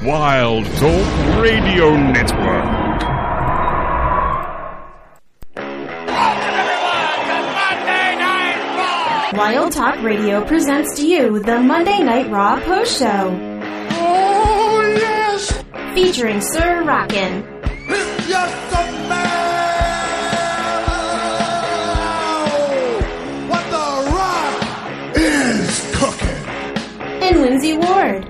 Wild Talk Radio Network. Wild Talk Radio presents to you the Monday Night Raw Post Show. Oh, yes! Featuring Sir Rockin'. It's just a man! What the Rock is cooking. And Lindsay Ward.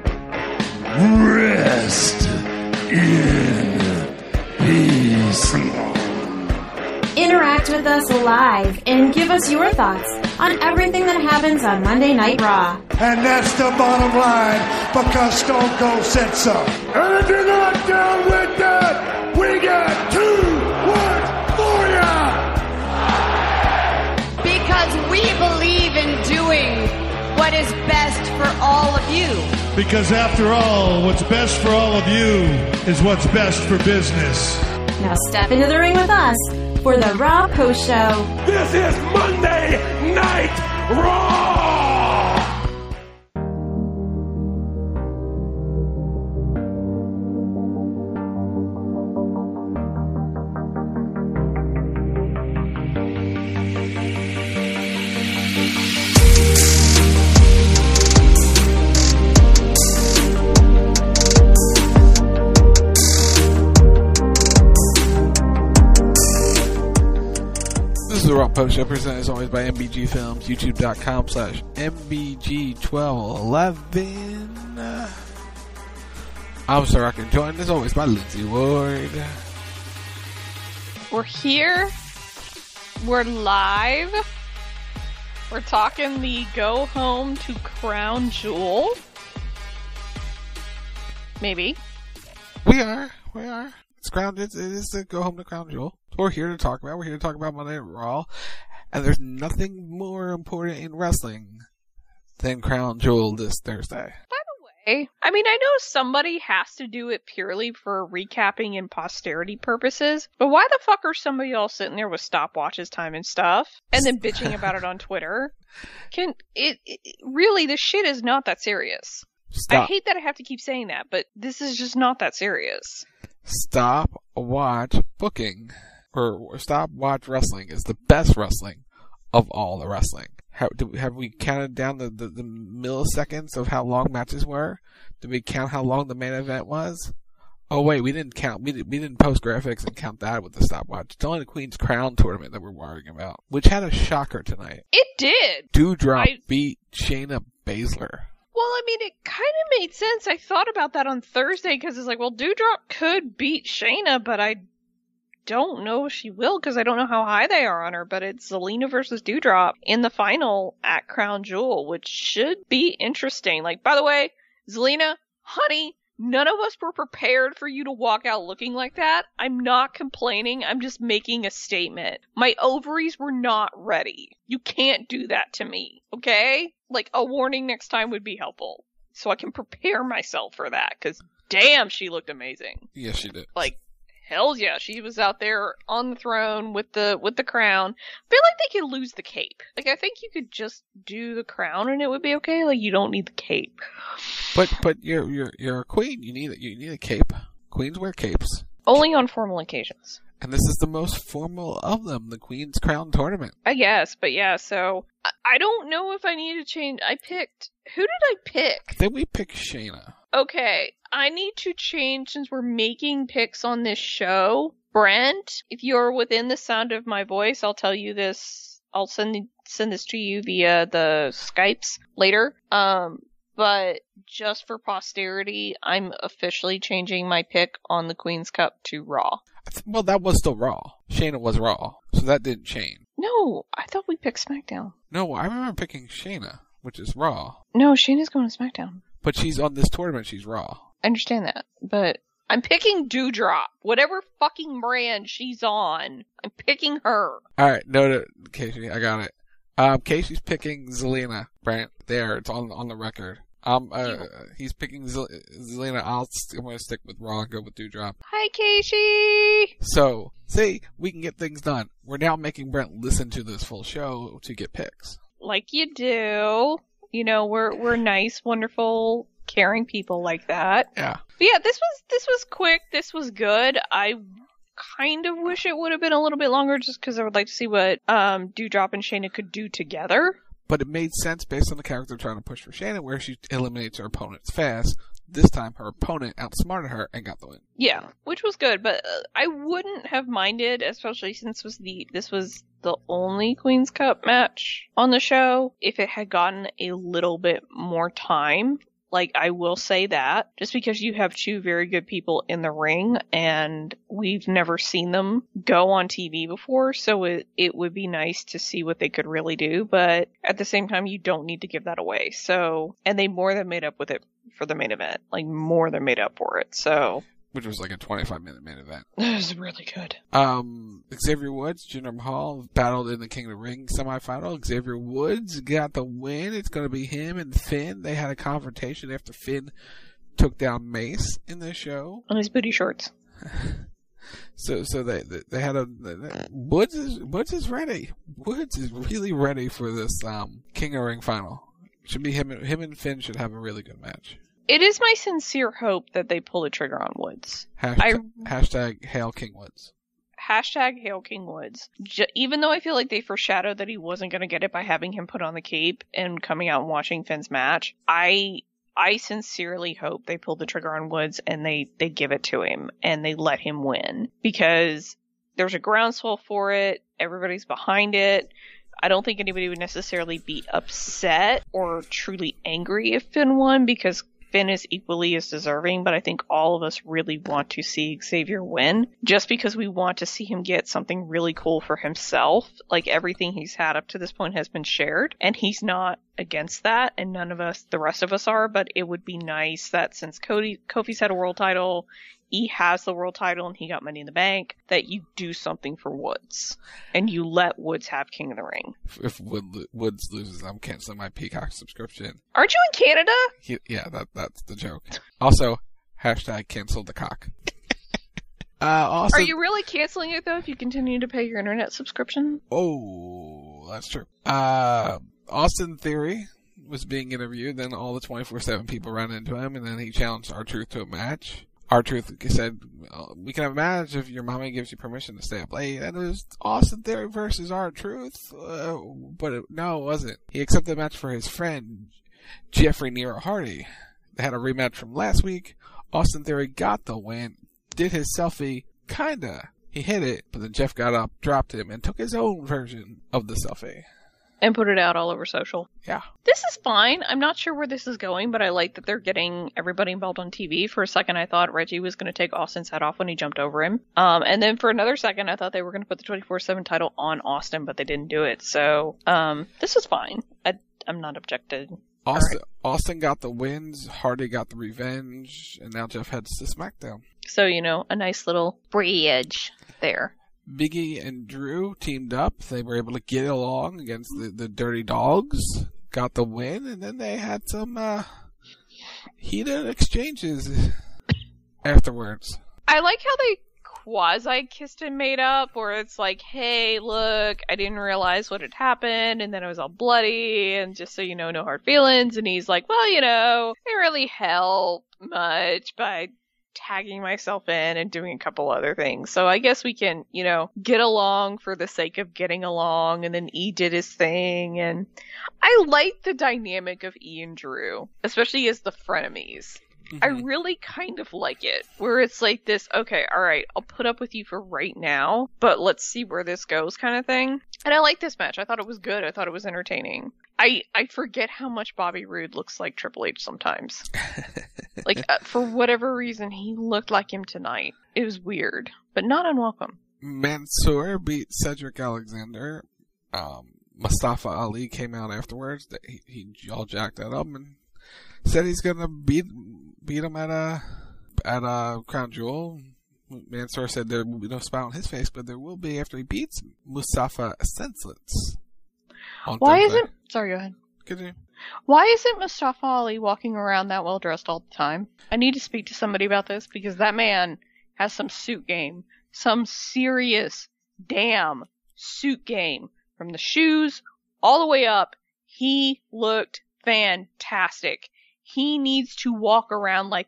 Rest in peace. Interact with us live and give us your thoughts on everything that happens on Monday Night Raw. And that's the bottom line, because Stone Cold said so. And if you're not down with that, we got 2 words for ya! Because we believe in doing what is best for all of you. Because after all, what's best for all of you is what's best for business. Now step into the ring with us for the Raw Post Show. This is Monday Night Raw! The Raw Post Show presented as always by MBG Films, youtube.com/MBG1211. I'm Sir Rockin', joined as always by Lindsay Ward. We're here. We're live. We're talking the Go Home to Crown Jewel. Maybe. We are. It is the Go Home to Crown Jewel. We're here to talk about Monday Night Raw, and there's nothing more important in wrestling than Crown Jewel this Thursday. By the way, I mean, I know somebody has to do it purely for recapping and posterity purposes, but why the fuck are somebody all sitting there with stopwatches time and stuff, and then bitching about it on Twitter? Really, this shit is not that serious. Stop. I hate that I have to keep saying that, but this is just not that serious. Stop watch booking. Or stop watch wrestling is the best wrestling of all the wrestling. Have we counted down the milliseconds of how long matches were? Did we count how long the main event was? Oh wait, we didn't count. We didn't post graphics and count that with the stopwatch. It's only the Queen's Crown tournament that we're worrying about, which had a shocker tonight. It did. Doudrop beat Shayna Baszler. Well, I mean, it kind of made sense. I thought about that on Thursday because it's like, well, Doudrop could beat Shayna, but I don't know if she will because I don't know how high they are on her, but it's Zelina versus Doudrop in the final at Crown Jewel, which should be interesting. Like, by the way, Zelina, honey, none of us were prepared for you to walk out looking like that. I'm not complaining. I'm just making a statement. My ovaries were not ready. You can't do that to me, okay? Like, a warning next time would be helpful so I can prepare myself for that because damn, she looked amazing. Yes, she did. Like, hell yeah, she was out there on the throne with the crown. I feel like they could lose the cape. Like, I think you could just do the crown and it would be okay. Like, you don't need the cape. But you're a queen. You need a cape. Queens wear capes. Only on formal occasions. And this is the most formal of them, the Queen's Crown tournament. I guess, but yeah, so I don't know if I need to change. Who did I pick? Then we picked Shayna. Okay, I need to change since we're making picks on this show. Brent, if you're within the sound of my voice, I'll tell you this. I'll send this to you via the Skypes later. But just for posterity, I'm officially changing my pick on the Queen's Cup to Raw. Well, that was still Raw. Shayna was Raw, so that didn't change. No, I thought we picked SmackDown. No, I remember picking Shayna, which is Raw. No, Shayna's going to SmackDown. But she's on this tournament, she's Raw. I understand that, but I'm picking Doudrop. Whatever fucking brand she's on, I'm picking her. Alright, note it, Casey, I got it. Casey's picking Zelina, Brent. There, it's on the record. He's picking Zelina. I'm going to stick with Raw and go with Doudrop. Hi, Casey! So, see, we can get things done. We're now making Brent listen to this full show to get picks. Like you do. You know, we're nice, wonderful, caring people like that. Yeah. But yeah, this was quick. This was good. I kind of wish it would have been a little bit longer, just because I would like to see what Doudrop and Shayna could do together. But it made sense based on the character trying to push for Shayna, where she eliminates her opponents fast. This time, her opponent outsmarted her and got the win. Yeah, which was good, but I wouldn't have minded, especially since this was the only Queen's Cup match on the show, if it had gotten a little bit more time. Like, I will say that, just because you have two very good people in the ring, and we've never seen them go on TV before, so it would be nice to see what they could really do, but at the same time, you don't need to give that away. So, and they more than made up with it for the main event. Like, more than made up for it, so. Which was like a 25-minute main event. It was really good. Xavier Woods, Jinder Mahal battled in the King of the Ring semifinal. Xavier Woods got the win. It's going to be him and Finn. They had a confrontation after Finn took down Mace in the show. On his booty shorts. So they had a Woods is ready. Woods is really ready for this King of the Ring final. Should be him and Finn should have a really good match. It is my sincere hope that they pull the trigger on Woods. Hashtag Hail King Woods. Hashtag Hail King Woods. Even though I feel like they foreshadowed that he wasn't going to get it by having him put on the cape and coming out and watching Finn's match, I sincerely hope they pull the trigger on Woods and they give it to him and they let him win. Because there's a groundswell for it. Everybody's behind it. I don't think anybody would necessarily be upset or truly angry if Finn won, because Finn is equally as deserving, but I think all of us really want to see Xavier win, just because we want to see him get something really cool for himself. Like, everything he's had up to this point has been shared, and he's not against that, and none of us, the rest of us are, but it would be nice that since Kofi's had a world title, he has the world title, and he got Money in the Bank, that you do something for Woods, and you let Woods have King of the Ring. If Woods loses, I'm canceling my Peacock subscription. Aren't you in Canada? Yeah, that's the joke. Also, hashtag cancel the cock. Also, are you really canceling it, though, if you continue to pay your internet subscription? Oh, that's true. Austin Theory was being interviewed, then all the 24/7 people ran into him, and then he challenged R-Truth to a match. R-Truth said, we can have a match if your mommy gives you permission to stay up late. And it was Austin Theory versus R-Truth. No, it wasn't. He accepted the match for his friend, Jeffrey Nero Hardy. They had a rematch from last week. Austin Theory got the win, did his selfie, kinda. He hit it, but then Jeff got up, dropped him, and took his own version of the selfie. And put it out all over social. Yeah. This is fine. I'm not sure where this is going, but I like that they're getting everybody involved on TV. For a second, I thought Reggie was going to take Austin's head off when he jumped over him. And then for another second, I thought they were going to put the 24/7 title on Austin, but they didn't do it. So, this is fine. I'm not objected. Austin got the wins, Hardy got the revenge, and now Jeff heads to SmackDown. So, a nice little bridge there. Big E and Drew teamed up. They were able to get along against the Dirty Dogs, got the win, and then they had some heated exchanges afterwards. I like how they quasi-kissed and made up, where it's like, hey, look, I didn't realize what had happened, and then it was all bloody, and just so you know, no hard feelings. And he's like, well, it didn't really help much by tagging myself in and doing a couple other things. So I guess we can, get along for the sake of getting along. And then E did his thing. And I like the dynamic of E and Drew, especially as the frenemies. Mm-hmm. I really kind of like it, where it's like this, okay, all right, I'll put up with you for right now, but let's see where this goes kind of thing. And I like this match. I thought it was good. I thought it was entertaining. I forget how much Bobby Roode looks like Triple H sometimes. For whatever reason, he looked like him tonight. It was weird, but not unwelcome. Mansoor beat Cedric Alexander. Mustafa Ali came out afterwards. He all jacked that up and said he's gonna beat him at a Crown Jewel. Mansoor said there will be no smile on his face, but there will be after he beats Mustafa senseless. Sorry, go ahead. Continue. Why isn't Mustafa Ali walking around that well dressed all the time? I need to speak to somebody about this, because that man has some suit game. Some serious damn suit game. From the shoes all the way up, he looked fantastic. He needs to walk around like that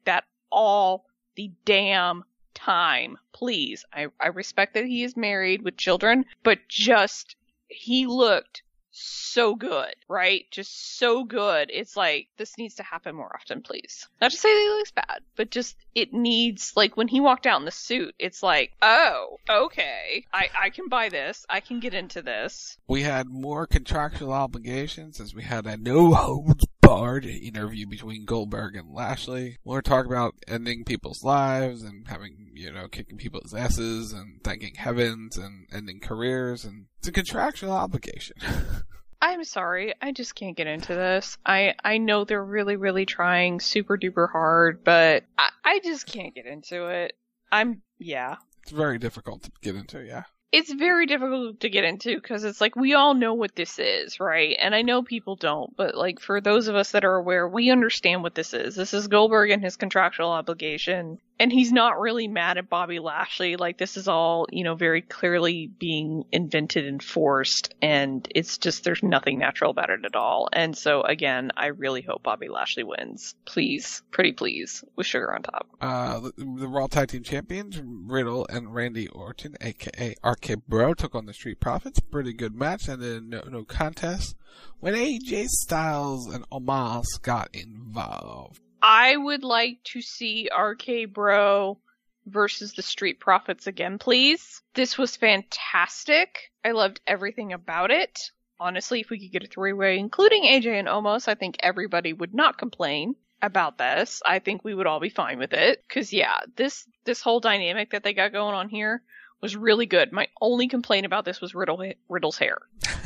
all the damn time. Please. I respect that he is married with children, but just, he looked so good, right? Just so good. It's like, this needs to happen more often, please. Not to say that he looks bad, but just, it needs, like, when he walked out in the suit, it's like, oh, okay, I can buy this. I can get into this. We had more contractual obligations as we had a no-holds-barred interview between Goldberg and Lashley. We're talking about ending people's lives and having, kicking people's asses and thanking heavens and ending careers, and it's a contractual obligation. I'm sorry, I just can't get into this. I know they're really, really trying super duper hard, but I just can't get into it. It's very difficult to get into, yeah. It's very difficult to get into because it's like, we all know what this is, right? And I know people don't, but like, for those of us that are aware, we understand what this is. This is Goldberg and his contractual obligation. And he's not really mad at Bobby Lashley. Like, this is all, very clearly being invented and forced. And it's just, there's nothing natural about it at all. And so, again, I really hope Bobby Lashley wins. Please. Pretty please. With sugar on top. The Raw Tag Team Champions, Riddle and Randy Orton, a.k.a. RK Bro, took on the Street Profits. Pretty good match, and then no contest when AJ Styles and Omos got involved. I would like to see RK Bro versus the Street Profits again, please. This was fantastic. I loved everything about it. Honestly, if we could get a three-way, including AJ and Omos, I think everybody would not complain about this. I think we would all be fine with it. Because, yeah, this whole dynamic that they got going on here was really good. My only complaint about this was Riddle's hair.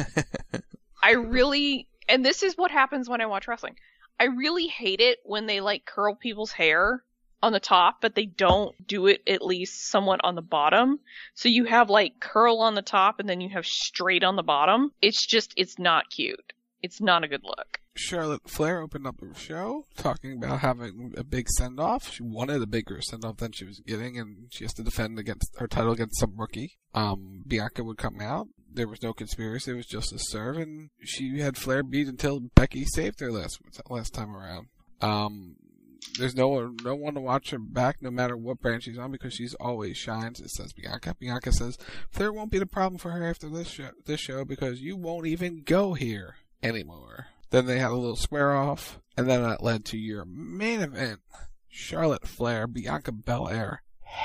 And this is what happens when I watch wrestling. I really hate it when they curl people's hair on the top, but they don't do it at least somewhat on the bottom. So you have curl on the top and then you have straight on the bottom. It's not cute. It's not a good look. Charlotte Flair opened up the show talking about having a big send-off. She wanted a bigger send-off than she was getting, and she has to defend against her title against some rookie. Bianca would come out. There was no conspiracy. It was just a serve, and she had Flair beat until Becky saved her last time around. There's no one to watch her back, no matter what brand she's on, because she's always shines. It says Bianca. Bianca says Flair won't be the problem for her after this show because you won't even go here anymore. Then they had a little square off, and then that led to your main event: Charlotte Flair, Bianca Belair.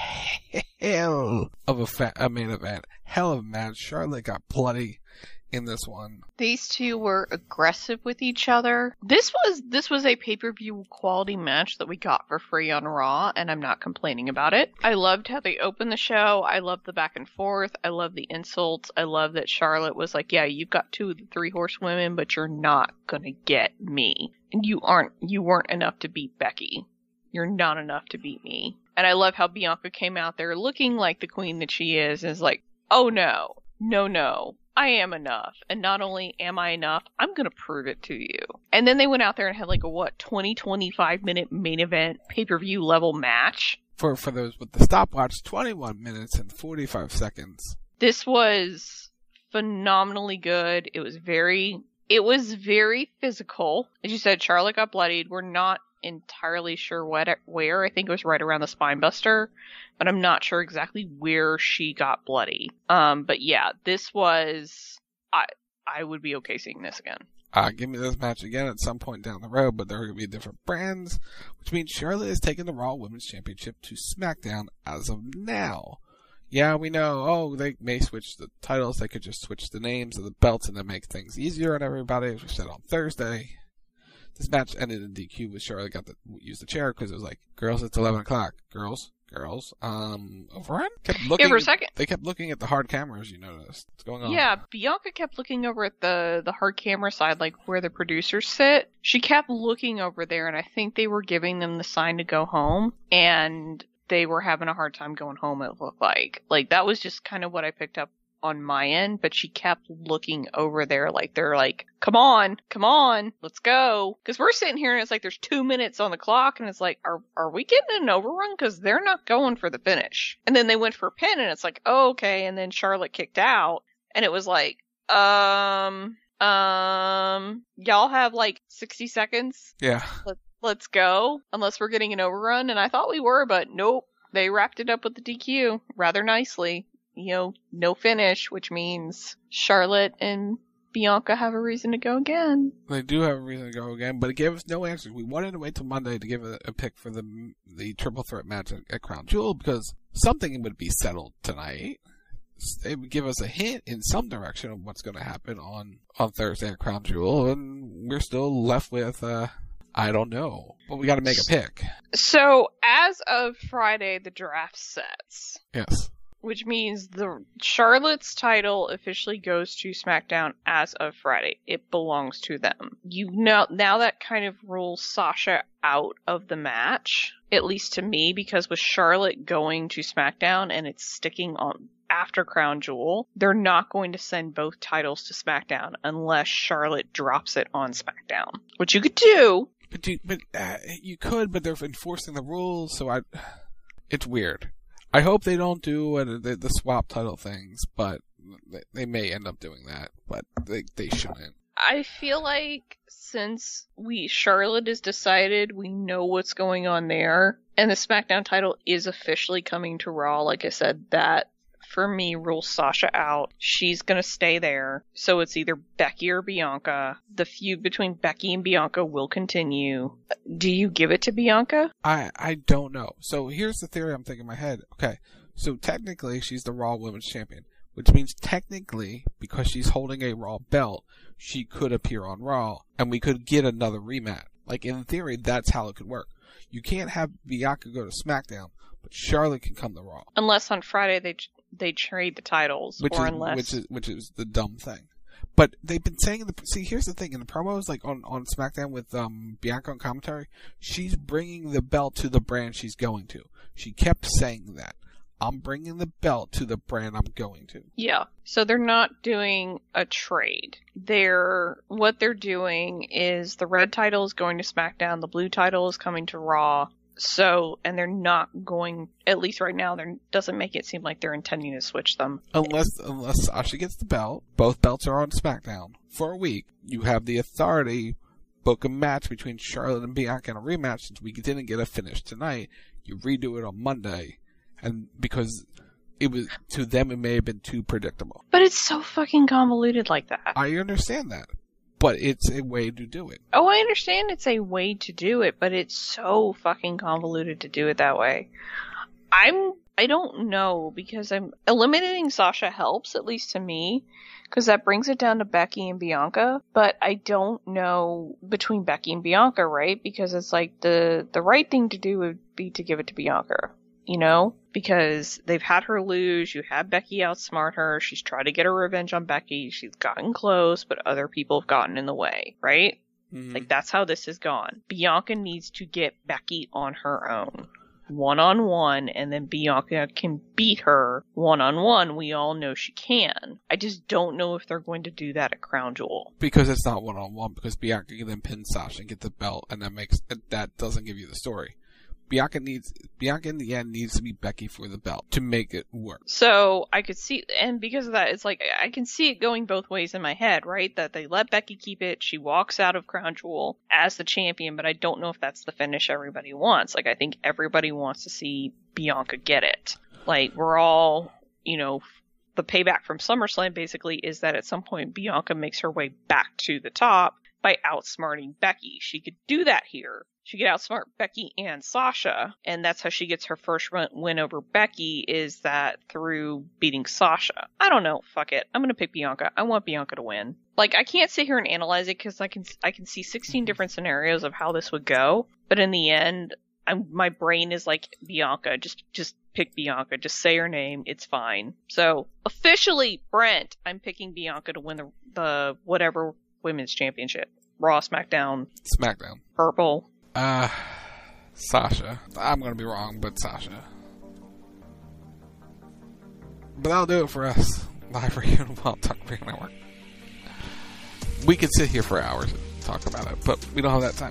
Hell of a main event. Hell of a match. Charlotte got bloody in this one. These two were aggressive with each other. This was a pay-per-view quality match that we got for free on Raw, and I'm not complaining about it. I loved how they opened the show. I loved the back and forth. I loved the insults. I love that Charlotte was like, yeah, you've got 2 of the 3 horsewomen, but you're not gonna get me. And you weren't enough to beat Becky. You're not enough to beat me. And I love how Bianca came out there looking like the queen that she is, and is like, oh no, I am enough. And not only am I enough, I'm going to prove it to you. And then they went out there and had 25 minute main event pay-per-view level match. For those with the stopwatch, 21 minutes and 45 seconds. This was phenomenally good. It was very physical. As you said, Charlotte got bloodied. We're not entirely sure where. I think it was right around the spine buster, but I'm not sure exactly where she got bloody. But yeah, this was, I would be okay seeing this again. Give me this match again at some point down the road, but there are going to be different brands, which means Charlotte is taking the Raw Women's Championship to SmackDown as of now. Yeah, we know, they may switch the titles, they could just switch the names of the belts and then make things easier on everybody, as we said on Thursday. This match ended in DQ with Charlotte got to use the chair because it was like, girls, it's 11 o'clock. Girls, overrun? For a second. They kept looking at the hard cameras, you noticed. What's going on? Yeah, Bianca kept looking over at the hard camera side, where the producers sit. She kept looking over there, and I think they were giving them the sign to go home, and they were having a hard time going home, it looked like. That was just kind of what I picked up on my end, but she kept looking over there they're like, come on, let's go. Because we're sitting here and it's there's 2 minutes on the clock and it's are we getting an overrun? Because they're not going for the finish. And then they went for a pin and it's oh, okay. And then Charlotte kicked out and it was y'all have 60 seconds? Yeah. let's go, unless we're getting an overrun. And I thought we were, but nope. They wrapped it up with the DQ rather nicely. No finish, which means Charlotte and Bianca have a reason to go again. They do have a reason to go again, but it gave us no answers. We wanted to wait till Monday to give a pick for the triple threat match at Crown Jewel because something would be settled tonight. They would give us a hint in some direction of what's going to happen on Thursday at Crown Jewel, and we're still left with, I don't know. But we got to make a pick. So, as of Friday, the draft sets. Yes. Which means the Charlotte's title officially goes to SmackDown as of Friday. It belongs to them. Now that kind of rules Sasha out of the match, at least to me, because with Charlotte going to SmackDown and it's sticking on after Crown Jewel, they're not going to send both titles to SmackDown unless Charlotte drops it on SmackDown, which you could do. But you could, but they're enforcing the rules, so it's weird. I hope they don't do the swap title things, but they may end up doing that, but they shouldn't. I feel like since Charlotte is decided, we know what's going on there, and the SmackDown title is officially coming to Raw, like I said, that for me rules Sasha out. She's gonna stay there, so it's either Becky or Bianca. The feud between Becky and Bianca will continue. Do you give it to Bianca? I don't know. So here's the theory I'm thinking in my head. Okay, so technically she's the Raw Women's Champion, which means technically, because she's holding a Raw belt, she could appear on Raw, and we could get another rematch. Like, in theory, that's how it could work. You can't have Bianca go to SmackDown, but Charlotte can come to Raw. Unless on Friday they trade the titles, which is the dumb thing. But they've been saying here's the thing, in the promos, like on SmackDown with Bianca on commentary, she's bringing the belt to the brand she's going to. She kept saying that. I'm bringing the belt to the brand I'm going to. Yeah. So they're not doing a trade. What they're doing is the red title is going to SmackDown, the blue title is coming to Raw. So, and they're not going, at least right now, doesn't make it seem like they're intending to switch them. Unless Sasha gets the belt, both belts are on SmackDown for a week. You have the authority book a match between Charlotte and Bianca in a rematch since we didn't get a finish tonight. You redo it on Monday, and because it was, to them, it may have been too predictable. But it's so fucking convoluted like that. I understand that. But it's a way to do it. Oh, I understand it's a way to do it, but it's so fucking convoluted to do it that way. I don't know, because eliminating Sasha helps, at least to me, because that brings it down to Becky and Bianca, but I don't know between Becky and Bianca, right? Because it's like the right thing to do would be to give it to Bianca, because they've had her lose, you had Becky outsmart her, she's tried to get her revenge on Becky, she's gotten close, but other people have gotten in the way, right? Mm-hmm. Like, that's how this has gone. Bianca needs to get Becky on her own, one-on-one, and then Bianca can beat her one-on-one. We all know she can. I just don't know if they're going to do that at Crown Jewel. Because it's not one-on-one, because Bianca can then pin Sasha and get the belt, and that doesn't give you the story. Bianca in the end needs to be Becky for the belt to make it work. So I could see, and because of that, it's like I can see it going both ways in my head, right? That they let Becky keep it, she walks out of Crown Jewel as the champion, but I don't know if that's the finish everybody wants. Like, I think everybody wants to see Bianca get it. Like, we're all, the payback from SummerSlam basically is that at some point Bianca makes her way back to the top by outsmarting Becky. She could do that here. She could outsmart Becky and Sasha, and that's how she gets her first win over Becky, is that through beating Sasha. I don't know. Fuck it. I'm gonna pick Bianca. I want Bianca to win. Like, I can't sit here and analyze it because I can see 16 different scenarios of how this would go, but in the end, my brain is like, Bianca, just pick Bianca. Just say her name. It's fine. So, officially, Brent, I'm picking Bianca to win the whatever women's championship. Raw, SmackDown. Purple. Sasha. I'm gonna be wrong, but Sasha. But that'll do it for us. Live Radio and Wild Talk Radio Network. We could sit here for hours and talk about it, but we don't have that time.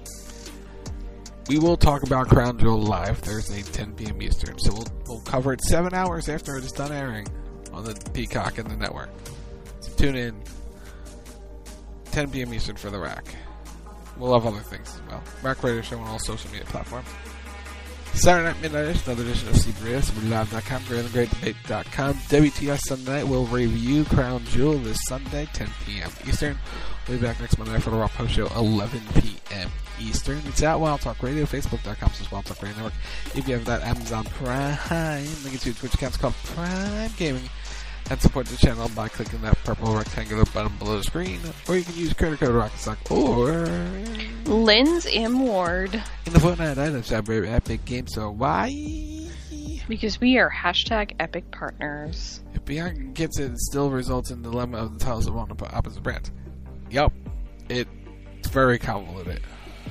We will talk about Crown Jewel live Thursday, 10 p.m. Eastern, so we'll cover it 7 hours after it is done airing on the Peacock and the network. So tune in 10 p.m. Eastern for the rack. We'll have other things as well. Rack Radio Show on all social media platforms. Saturday Night Midnight, another edition of CBS, WeLive.com, GreatandGreatDebate.com. WTS Sunday Night will review Crown Jewel this Sunday, 10 p.m. Eastern. We'll be back next Monday for the Raw Post Show, 11 p.m. Eastern. It's at Wild Talk Radio, Facebook.com/Wild Talk Radio Network. If you have that Amazon Prime, link it to your Twitch account. It's called Prime Gaming. And support the channel by clicking that purple rectangular button below the screen. Or you can use creator code RocketSock or Lynn's M. Ward. in the Fortnite item shop, very Epic Games. So why? Because we are #Epic Partners. If Bianca gets it, it still results in the dilemma of the titles of one opposite brands. Yup. It's very convoluted.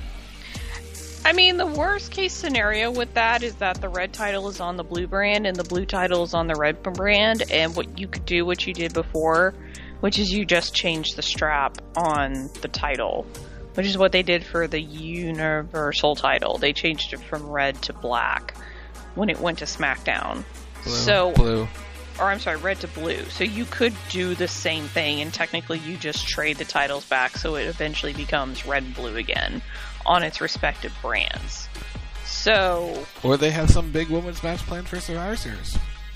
I mean, the worst case scenario with that is that the red title is on the blue brand and the blue title is on the red brand, and what you could do what you did before, which is you just change the strap on the title, which is what they did for the Universal title. They changed it from red to black when it went to SmackDown. Red to blue. So you could do the same thing, and technically you just trade the titles back so it eventually becomes red and blue again on its respective brands. So... Or they have some big women's match planned for Survivor Series.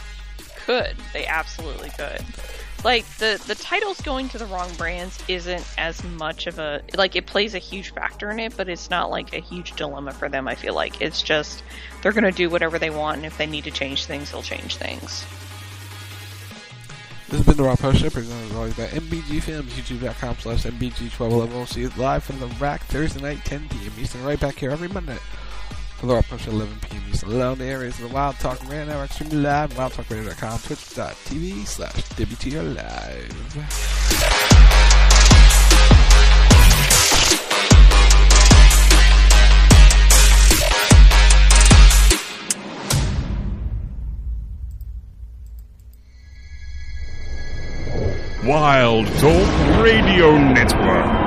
They absolutely could. Like, the titles going to the wrong brands isn't as much of a... Like, it plays a huge factor in it, but it's not, like, a huge dilemma for them, I feel like. It's just, they're gonna do whatever they want, and if they need to change things, they'll change things. This has been the Raw Post Show, presented as always by MBG Films, youtube.com/MBG1211. We'll see you live from the Rack Thursday night, 10 p.m. Eastern, right back here every Monday for the Raw Post Show, 11 p.m. Eastern. Along the areas of the Wild Talk Radio Network, streaming live, wildtalkradio.com, twitch.tv/WTR Live. Wild Talk Radio Network.